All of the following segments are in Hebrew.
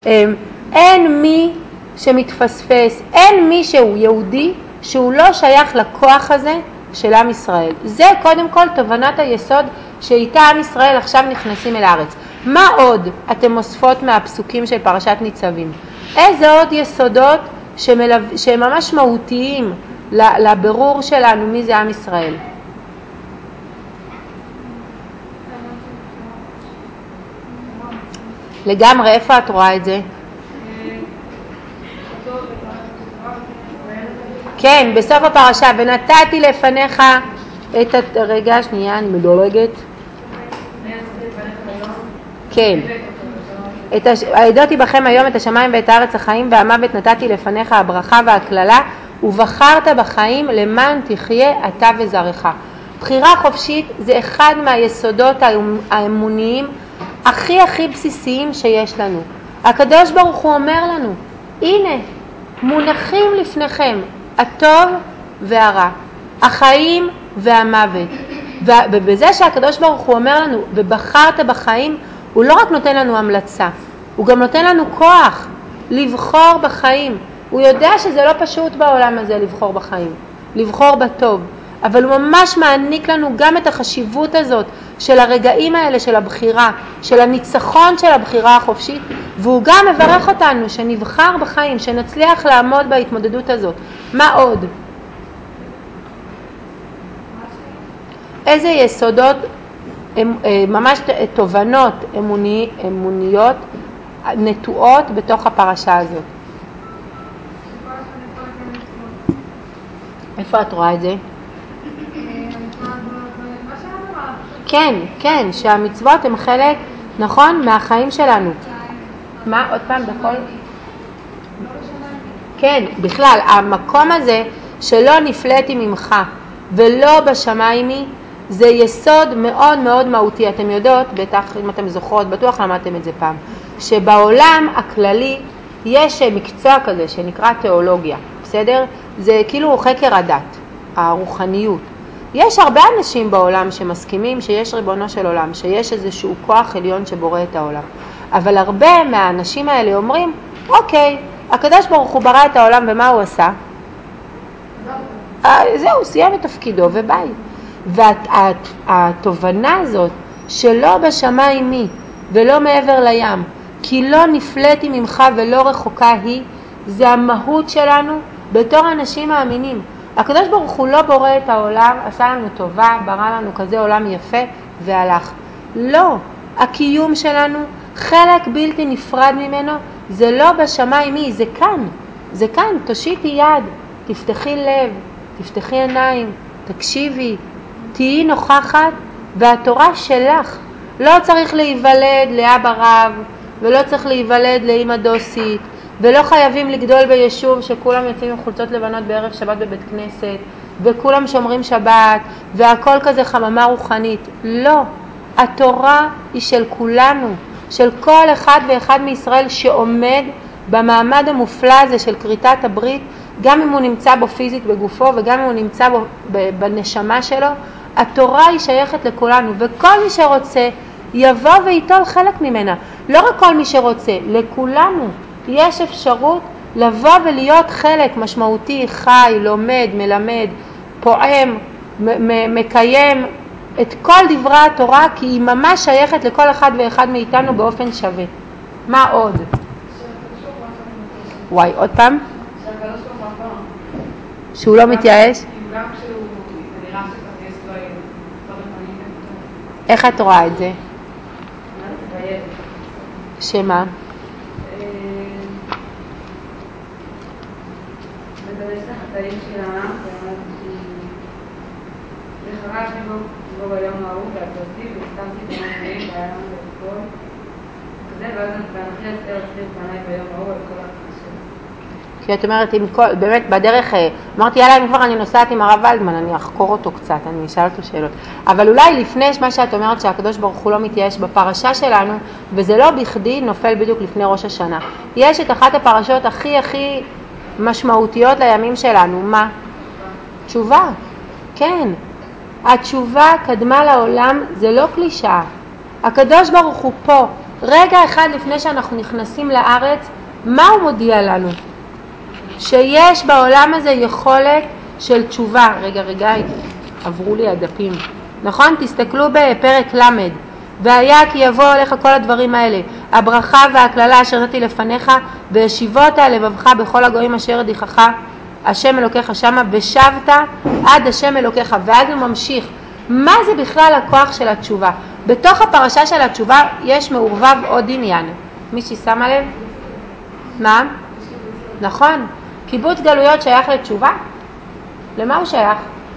אין מי שמתפספס, אין מי שהוא יהודי שהוא לא שייך לכוח הזה של עם ישראל. זה קודם כל תובנת היסוד שאיתה עם ישראל עכשיו נכנסים אל הארץ. מה עוד אתם מוספות מהפסוקים של פרשת ניצבים? איזה עוד יסודות שהם ממש מהותיים לבירור שלנו מי זה עם ישראל? לגמרי, איפה את רואה את זה? כן, בסוף הפרשה, ונתתי לפניך את רגע, שנייה, אני מדורגת. כן. העדותי בכם היום את השמיים ואת הארץ החיים והמוות נתתי לפניך הברכה והכללה ובחרת בחיים למען תחיה אתה וזרעך. בחירה חופשית זה אחד מהיסודות האמוניים הכי בסיסיים שיש לנו. הקדוש ברוך הוא אומר לנו, הנה, מונחים לפניכם הטוב והרע, החיים והמוות. ובזה שהקדוש ברוך הוא אומר לנו, ובחרת בחיים, הוא לא רק נותן לנו המלצה, הוא גם נותן לנו כוח לבחור בחיים. הוא יודע שזה לא פשוט בעולם הזה לבחור בחיים, לבחור בטוב, אבל הוא ממש מעניק לנו גם את החשיבות הזאת של הרגעים האלה של הבחירה, של הניצחון של הבחירה החופשית, והוא גם מברך אותנו שנבחר בחיים, שנצליח לעמוד בהתמודדות הזאת. מה עוד? איזה יסודות, ממש תובנות אמוניות נטועות בתוך הפרשה הזאת? איפה את רואה את זה? כן, שהמצוות הם חלק, נכון, מהחיים שלנו. מה? עוד פעם, בכל? כן, בכלל, המקום הזה שלא נפלאתי ממך ולא בשמיימי, זה יסוד מאוד מאוד מהותי. אתם יודעות, בטח אם אתם זוכרות, בטוח למדתם את זה פעם, שבעולם הכללי יש מקצוע כזה שנקרא תיאולוגיה, בסדר? זה כאילו חקר הדת, הרוחניות. יש הרבה אנשים בעולם שמסכימים שיש ריבונו של עולם, שיש איזשהו כוח עליון שבורא את העולם. אבל הרבה מהאנשים האלה אומרים, אוקיי, הקדוש ברוך הוא ברא את העולם ומה הוא עשה? זהו, סיים את תפקידו וביי. והתובנה הזאת שלא בשמיים מי ולא מעבר לים, כי לא נפלאתי ממך ולא רחוקה היא, זה המהות שלנו בתור אנשים מאמינים. הקדוש ברוך הוא לא בורא את העולם, עשה לנו טובה, ברא לנו כזה עולם יפה והלך. לא, הקיום שלנו, חלק בלתי נפרד ממנו, זה לא בשמיים מי, זה כאן. זה כאן, תושיטי יד, תפתחי לב, תפתחי עיניים, תקשיבי, תהיי נוכחת, והתורה שלך. לא צריך להיוולד לאבא רב, ולא צריך להיוולד לאמא דוסית, ולא חייבים לגדול ביישוב שכולם יוצאים עם חולצות לבנות בערב שבת בבית כנסת, וכולם שומרים שבת, והכל כזה חממה רוחנית. לא, התורה היא של כולנו, של כל אחד ואחד מישראל שעומד במעמד המופלא הזה של כריתת הברית, גם אם הוא נמצא בו פיזית בגופו וגם אם הוא נמצא בו בנשמה שלו. התורה היא שייכת לכולנו, וכל מי שרוצה יבוא ויטול חלק ממנה. לא רק כל מי שרוצה, לכולנו יש אפשרות לבוא ולהיות חלק משמעותי, חי, לומד, מלמד, פועם, מקיים את כל דברי התורה, כי היא ממש שייכת לכל אחד ואחד מאיתנו באופן שווה. מה עוד? וואי, עוד פעם? שהוא לא מתייאש? איך את רואה את זה? שמה? בדרך החטאים שלה, וחרשתי בו ביום ההוא והתרסתי והסתמתי את המחיים והים ובכל כזה, ואז ואנכי אסתר אסתיר פניי ביום ההוא על כל החשב. כי את אומרת, באמת בדרך, אמרתי יאללה, אם כבר אני נוסעת עם הרב ולדמן, אני אחקור אותו קצת, אני אשאל אותו שאלות. אבל אולי לפני מה שאת אומרת שהקדוש ברוך הוא לא מתייאש בפרשה שלנו, וזה לא בכדי נופל בדיוק לפני ראש השנה. יש את אחת הפרשות הכי משמעותיות לימים שלנו. מה? תשובה. כן. התשובה קדמה לעולם, זה לא קלישאה. הקדוש ברוך הוא פה רגע אחד לפני שאנחנו נכנסים לארץ, מה הוא מודיע לנו? שיש בעולם הזה יכולת של תשובה. רגע, עברו לי הדפים. נכון? תסתכלו בפרק למד. והיה כי יבוא עליך כל הדברים האלה, הברכה והכללה אשר נתתי לפניך, וישיבות על לבבך בכל הגויים אשר ידיחך השם אלוקיך שמה, ושבת עד השם אלוקיך. ואז הוא ממשיך. מה זה בכלל הכוח של התשובה? בתוך הפרשה של התשובה יש מעורבב עוד עניין. מישהי שמה לב? מה? נכון. קיבוץ גלויות שייך לתשובה? למה הוא שייך?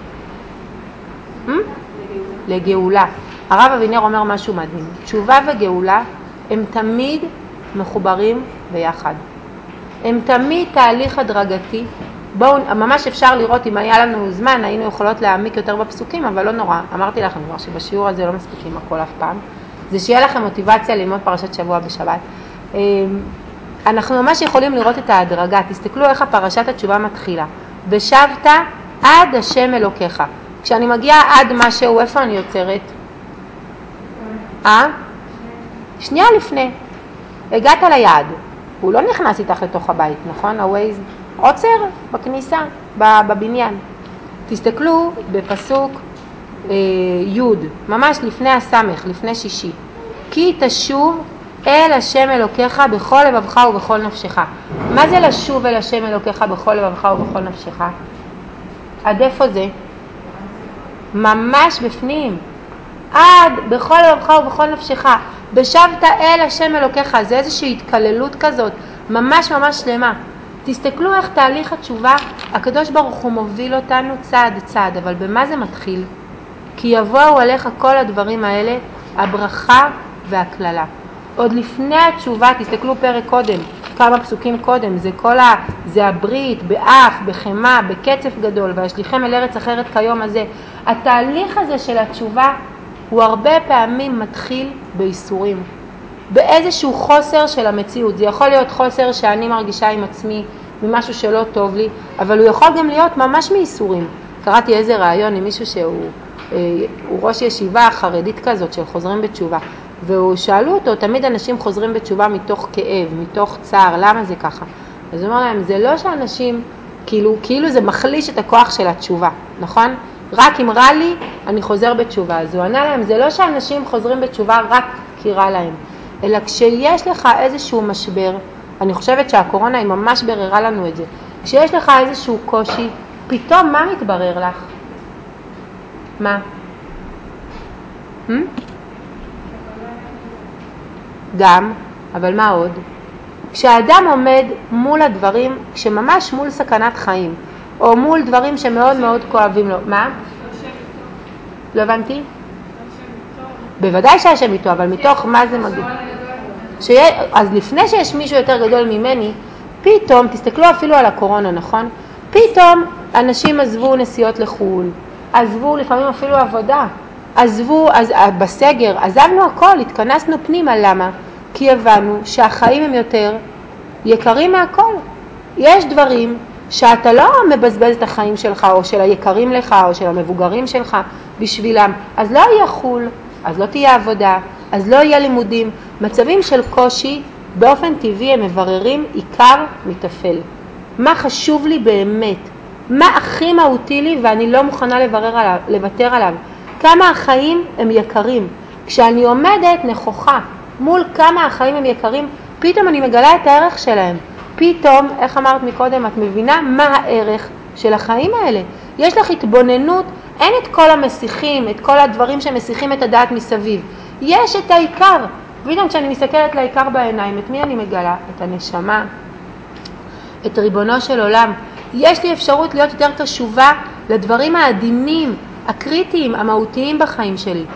לגאולה. הרב אבינר אומר משהו מדהים. תשובה וגאולה הם תמיד מחוברים ביחד. הם תמיד תהליך הדרגתי. בואו, ממש אפשר לראות, אם היה לנו זמן, היינו יכולות להעמיק יותר בפסוקים, אבל לא נורא. אמרתי לכם כבר שבשיעור הזה לא מספיקים הכל אף פעם. זה שיהיה לכם מוטיבציה ללמוד פרשת שבוע בשבת. אנחנו ממש יכולים לראות את ההדרגה. תסתכלו איך הפרשת התשובה מתחילה. ושבת עד השם אלוקיך. כשאני מגיעה עד משהו, איפה אני יוצרת? שנייה לפני. הגעת ליעד. הוא לא נכנס איתך לתוך הבית, נכון? הווייז עוצר בכניסה, בבניין. תסתכלו בפסוק י', ממש לפני הסמך, לפני שישי. כי תשוב אל השם אלוקיך בכל לבבך ובכל נפשך. מה זה לשוב אל השם אלוקיך בכל לבבך ובכל נפשך? עד איפה זה? ממש בפנים. עד בכל לבבך ובכל נפשך. בשבת אל השם אלוקיך. זה איזושהי התקללות כזאת, ממש ממש שלמה. תסתכלו איך תהליך התשובה, הקדוש ברוך הוא מוביל אותנו צעד צעד, אבל במה זה מתחיל? כי יבואו עליך כל הדברים האלה, הברכה והכללה. עוד לפני התשובה, תסתכלו פרק קודם, כמה פסוקים קודם, זה הברית, באף, בחמה, בקצף גדול, וישליכם אל ארץ אחרת כיום הזה. התהליך הזה של התשובה הוא הרבה פעמים מתחיל באיסורים, באיזשהו חוסר של המציאות. זה יכול להיות חוסר שאני מרגישה עם עצמי ממשהו שלא טוב לי, אבל הוא יכול גם להיות ממש מאיסורים. קראתי איזה רעיון עם מישהו שהוא ראש ישיבה חרדית כזאת של חוזרים בתשובה, והוא שאלו אותו, תמיד אנשים חוזרים בתשובה מתוך כאב, מתוך צער, למה זה ככה? אז הוא אומר להם, זה לא שאנשים, כאילו זה מחליש את הכוח של התשובה, נכון? רק אם רע לי, אני חוזר בתשובה. אז הוא ענה להם, זה לא שאנשים חוזרים בתשובה רק כי רע להם, אלא כשיש לך איזשהו משבר, אני חושבת שהקורונה היא ממש בררה לנו את זה, כשיש לך איזשהו קושי, פתאום מה מתברר לך? מה? גם, אבל מה עוד? כשאדם עומד מול הדברים, כשממש מול סכנת חיים, או מול דברים שמאוד מאוד כואבים לו, מה? לא הבנתי? בוודאי שהשם איתו, אבל מתוך מה זה מגיע? אז לפני שיש מישהו יותר גדול ממני, פתאום, תסתכלו אפילו על הקורונה, נכון? פתאום אנשים עזבו נסיעות לחו"ל, עזבו לפעמים אפילו עבודה, עזבו, בסגר, עזבנו הכל, התכנסנו פנימה. למה? כי הבנו שהחיים הם יותר יקרים מהכל. יש דברים שאתה לא מבזבז את החיים שלך, או של היקרים לך, או של המבוגרים שלך בשבילם. אז לא יהיה חול, אז לא תהיה עבודה, אז לא יהיה לימודים. מצבים של קושי, באופן טבעי הם מבררים עיקר מטפל. מה חשוב לי באמת? מה הכי מהותי לי ואני לא מוכנה לוותר עליו? כמה החיים הם יקרים. כשאני עומדת נכוחה מול כמה החיים הם יקרים, פתאום אני מגלה את הערך שלהם. פתאום, איך אמרת מקודם, את מבינה מה הערך של החיים האלה. יש לך התבוננות, אין את כל המסיכים, את כל הדברים שמסיכים את הדעת מסביב. יש את העיקר. פתאום כשאני מסתכלת לעיקר בעיניים, את מי אני מגלה? את הנשמה, את ריבונו של עולם. יש לי אפשרות להיות יותר קשובה לדברים העדינים, הקריטיים, המהותיים בחיים שלי.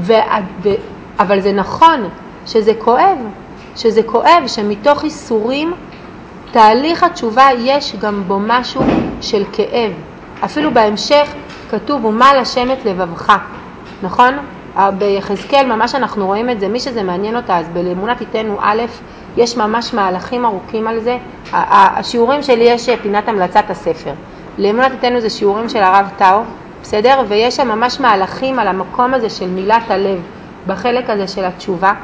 אבל זה נכון שזה כואב, שמתוך איסורים, תהליך התשובה יש גם בו משהו של כאב. אפילו בהמשך כתוב, ומה לשמת לבבך, נכון? ביחזקאל ממש אנחנו רואים את זה, מי שזה מעניין אותה, אז בלאמונה תיתנו א', יש ממש מהלכים ארוכים על זה. השיעורים שלי יש פינת המלצת הספר. לאמונה תיתנו זה שיעורים של הרב טאו, בסדר? ויש שם ממש מהלכים על המקום הזה של מילת הלב, בחלק הזה של התשובה.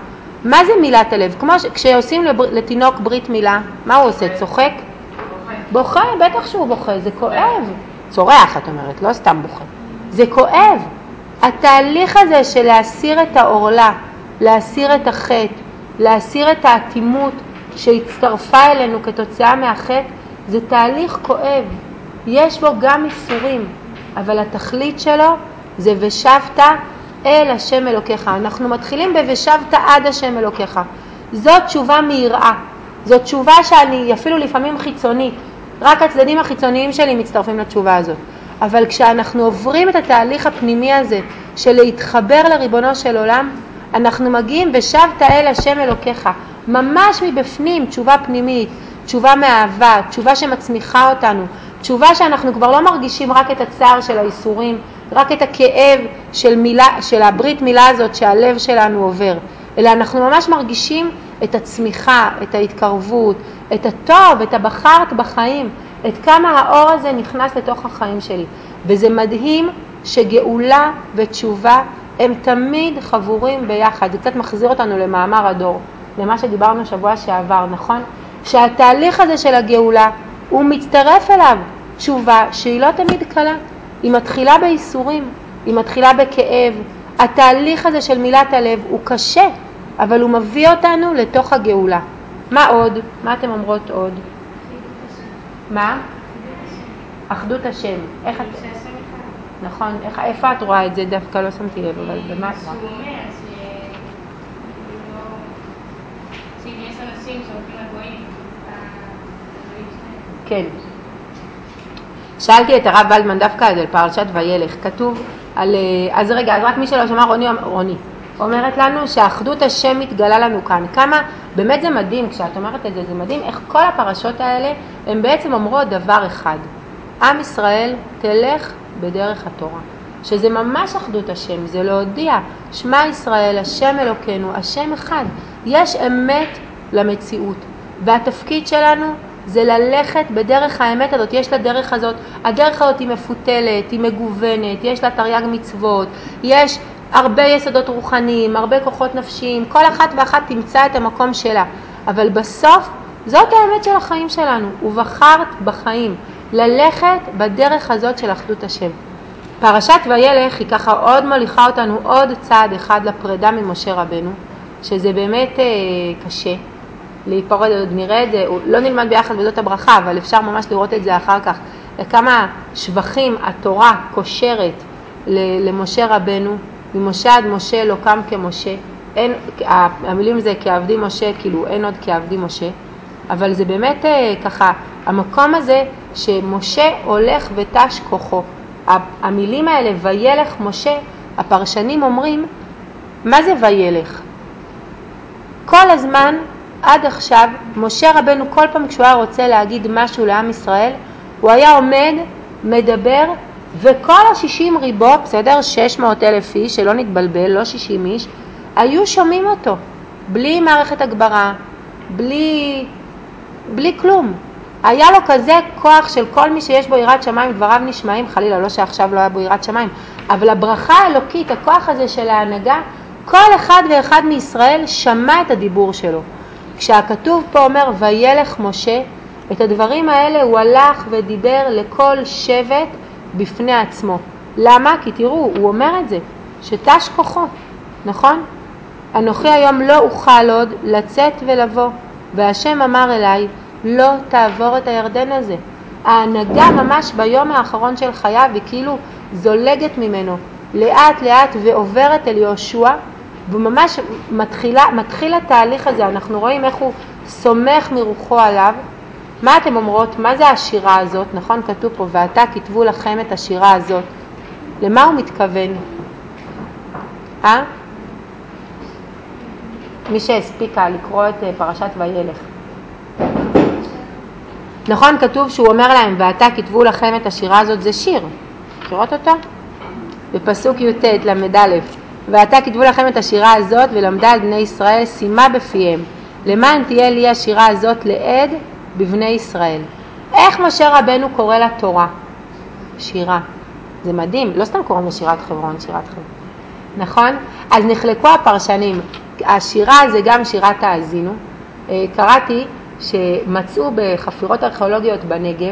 מה זה מילת הלב? כמו כשעושים לתינוק ברית מילה, מה הוא עושה? צוחק? בוכה, בטח שהוא בוכה, זה כואב. צורח, את אומרת, לא סתם בוכה. זה כואב. התהליך הזה של להסיר את העורלה, להסיר את החטא, להסיר את האטימות שהצטרפה אלינו כתוצאה מהחטא, זה תהליך כואב. יש בו גם איסורים, אבל התכלית שלו זה ושבת אל השם אלוקיך. אנחנו מתחילים בושבת עד השם אלוקיך. זאת תשובה מיראה. זאת תשובה שאני אפילו לפעמים חיצונית. רק הצדדים החיצוניים שלי מצטרפים לתשובה הזאת. אבל כשאנחנו עוברים את התהליך הפנימי הזה של להתחבר לריבונו של עולם, אנחנו מגיעים ושבת אל השם אלוקיך. ממש מבפנים תשובה פנימית, תשובה מאהבה, תשובה שמצמיחה אותנו, תשובה שאנחנו כבר לא מרגישים רק את הצער של האיסורים, רק את הכאב של הברית מילה הזאת שהלב שלנו עובר, אלא אנחנו ממש מרגישים את הצמיחה, את ההתקרבות, את הטוב, את הבחרת בחיים, את כמה האור הזה נכנס לתוך החיים שלי. וזה מדהים שגאולה ותשובה הם תמיד חבורים ביחד. זה קצת מחזיר אותנו למאמר הדור, למה שדיברנו שבוע שעבר, נכון? שהתהליך הזה של הגאולה הוא מצטרף אליו תשובה שהיא לא תמיד קלה. היא מתחילה באיסורים, היא מתחילה בכאב. התהליך הזה של מילת הלב הוא קשה, אבל הוא מביא אותנו לתוך הגאולה. מה עוד? מה אתם אומרות עוד? מה? אחדות השם. איך את... נכון, איפה את רואה את זה? דווקא לא שמתי לב, אבל במה את רואה? שהוא אומר שאם יש אנשים שהולכים לגויים, כן. שאלתי את הרב ולדמן דווקא על פרשת וילך, כתוב על... אז רגע, אז רק מי שלא שמע, רוני אומרת לנו שאחדות השם מתגלה לנו כאן. כמה, באמת זה מדהים, כשאת אומרת את זה, זה מדהים איך כל הפרשות האלה הן בעצם אומרות דבר אחד. עם ישראל תלך בדרך התורה. שזה ממש אחדות השם, זה להודיע, שמע ישראל, השם אלוקינו, השם אחד. יש אמת למציאות, והתפקיד שלנו זה ללכת בדרך האמת הזאת. יש לדרך הזאת, הדרך הזאת היא מפותלת, היא מגוונת, יש לה תרי"ג מצוות, יש הרבה יסודות רוחניים, הרבה כוחות נפשיים, כל אחת ואחת תמצא את המקום שלה. אבל בסוף זאת האמת של החיים שלנו, ובחרת בחיים ללכת בדרך הזאת של אחדות השם. פרשת וילך היא ככה עוד מוליכה אותנו עוד צעד אחד לפרידה ממשה רבנו, שזה באמת קשה להיפרד. עוד נראה את זה, לא נלמד ביחד בזאת הברכה, אבל אפשר ממש לראות את זה אחר כך, כמה שבחים התורה קושרת למשה רבנו, ממשה עד משה לא קם כמשה. אין, המילים זה כעבדי משה, כאילו אין עוד כעבדי משה, אבל זה באמת ככה המקום הזה שמשה הולך ותש כוחו. המילים האלה וילך משה, הפרשנים אומרים, מה זה וילך? כל הזמן עד עכשיו משה רבנו כל פעם כשהוא היה רוצה להגיד משהו לעם ישראל, הוא היה עומד, מדבר, וכל 60 ריבו, בסדר, 600,000 איש, שלא נתבלבל, לא 60 איש, היו שומעים אותו, בלי מערכת הגברה, בלי כלום. היה לו כזה כוח של כל מי שיש בו יראת שמיים, דבריו נשמעים, חלילה, לא שעכשיו לא היה בו יראת שמיים, אבל הברכה האלוקית, הכוח הזה של ההנהגה, כל אחד ואחד מישראל שמע את הדיבור שלו. כשהכתוב פה אומר וילך משה, את הדברים האלה הוא הלך ודיבר לכל שבט בפני עצמו. למה? כי תראו, הוא אומר את זה, שתש כוחו, נכון? אנוכי היום לא אוכל עוד לצאת ולבוא, והשם אמר אליי, לא תעבור את הירדן הזה. ההנהגה ממש ביום האחרון של חייו היא כאילו זולגת ממנו, לאט לאט ועוברת אל יהושע, וממש מתחיל התהליך הזה. אנחנו רואים איך הוא סומך מרוחו עליו. מה אתם אומרות? מה זה השירה הזאת? נכון, כתוב פה, ועתה כתבו לכם את השירה הזאת. למה הוא מתכוון? מי שהספיקה לקרוא את פרשת וילך. נכון, כתוב שהוא אומר להם, ועתה כתבו לכם את השירה הזאת, זה שיר. קראות אותו? בפסוק י"ט למד א', ועתה כתבו לכם את השירה הזאת ולמדה על בני ישראל, שימה בפיהם. למען תהיה לי השירה הזאת לעד בבני ישראל. איך משה רבנו קורא לתורה? שירה. זה מדהים, לא סתם קוראים לשירת חברון, שירת חברון. נכון? אז נחלקו הפרשנים. השירה זה גם שירת האזינו. קראתי שמצאו בחפירות ארכיאולוגיות בנגב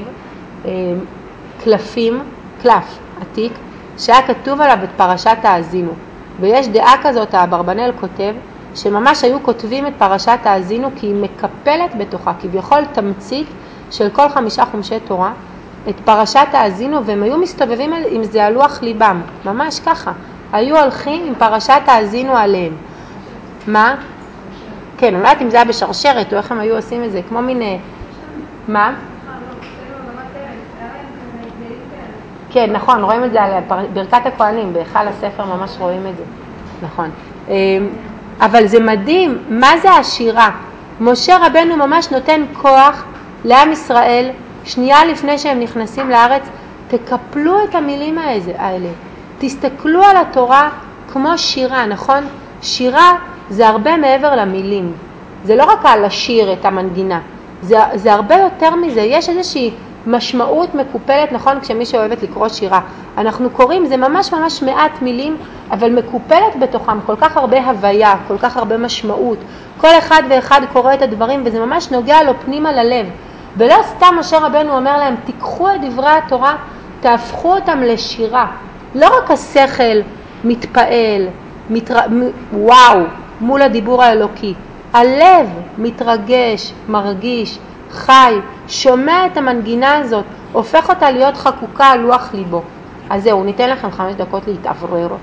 קלף עתיק שהיה כתוב עליו את פרשת האזינו, ויש דעה כזאת, האברבנאל כותב שממש היו כותבים את פרשת האזינו כי היא מקפלת בתוכה כביכול תמצית של כל 5 חומשי תורה, את פרשת האזינו, והם היו מסתובבים עם זה על לוח ליבם, ממש ככה, היו הולכים עם פרשת האזינו עליהם. מה? כן, אני יודעת אם זה היה בשרשרת או איך הם היו עושים את זה, כמו מין... מה? כן, נכון, רואים את זה על ברכת הכהנים, בהיכל הספר ממש רואים את זה, נכון. אבל זה מדהים, מה זה השירה? משה רבנו ממש נותן כוח לעם ישראל, שנייה לפני שהם נכנסים לארץ, תקפלו את המילים האלה, תסתכלו על התורה כמו שירה, נכון? שירה זה הרבה מעבר למילים, זה לא רק על השיר את המנגינה, זה הרבה יותר מזה, יש איזושהי משמעות מקופלת, נכון? כשמי שאוהבת לקרוא שירה, אנחנו קוראים, זה ממש מעט מילים, אבל מקופלת בתוכם כל כך הרבה הוויה, כל כך הרבה משמעות, כל אחד ואחד קורא את הדברים, וזה ממש נוגע לו פנימה ללב, ולא סתם משה רבנו אומר להם, תיקחו את דברי התורה, תהפכו אותם לשירה, לא רק השכל מתפעל, וואו, מול הדיבור האלוקי, הלב מתרגש, מרגיש, חי, שומע את המנגינה הזאת, הופך אותה להיות חקוקה על לוח ליבו. אז זהו, ניתן לכם 5 דקות להתאוורר.